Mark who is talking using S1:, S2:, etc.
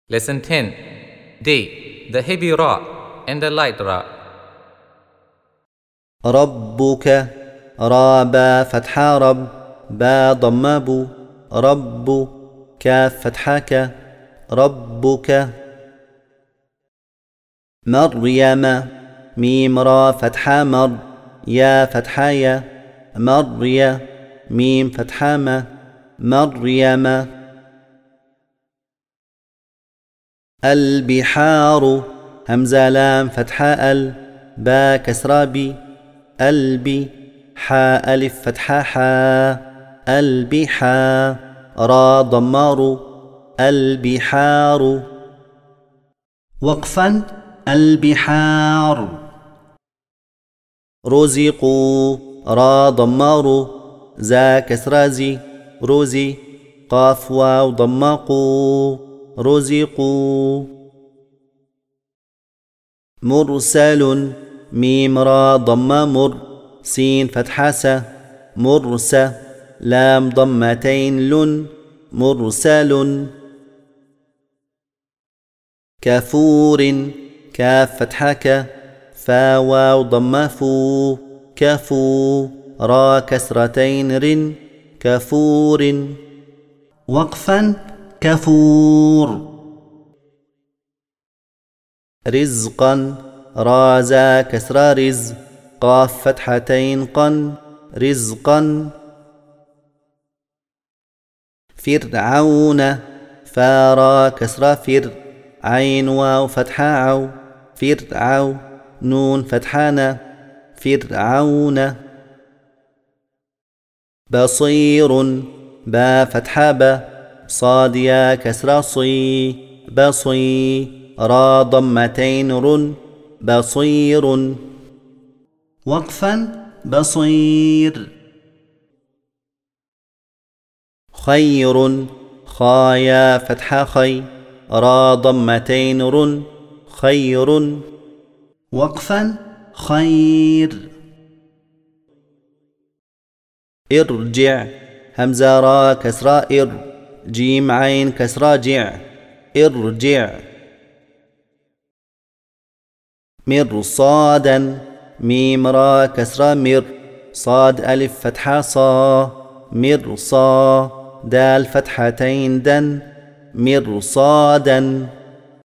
S1: Lesson 10. D. The heavy ra and the light ra.
S2: ربك را با فتحة رب با ضم بو رب كاف فتحة ك ربك مريم ميم را فتحة مر يا فتحة يا مريم ميم فتحة ما مريم البحار همزة لام فتحة ال با كسرة بي البي حاء ألف فتحة حا البحار را ضمار البحار
S3: وقفا البحار
S2: رزقوا را ضمار زا كسرة زي روزي قاف واو ضمقوا رزقوا مرسل ميم را ضم مر سين فتحة س مرس لام ضمتين لن مرسل كفور كاف فتحة ك فا واو ضم فو كفو را كسرتين رن كفور
S3: وقفا كفور
S2: رزقا رازا كسر رز قاف فتحتين قن رزقا فرعون فارا كسر فر عين واو فتحة عو فرعو نون فتحانا فرعون بصير با فتحة با صاد يا كسر صي بصي را ضمتين رن بصير
S3: وقفا بصير
S2: خير خايا فتحة خي را ضمتين رن خير
S3: وقفا خير
S2: ارجع همزة را كسرة ار جيم عين كسرة جع ارجع مرصادا ميم را كسرة مر صاد ألف فتحة صا مرصا دال فتحتين دن مرصادا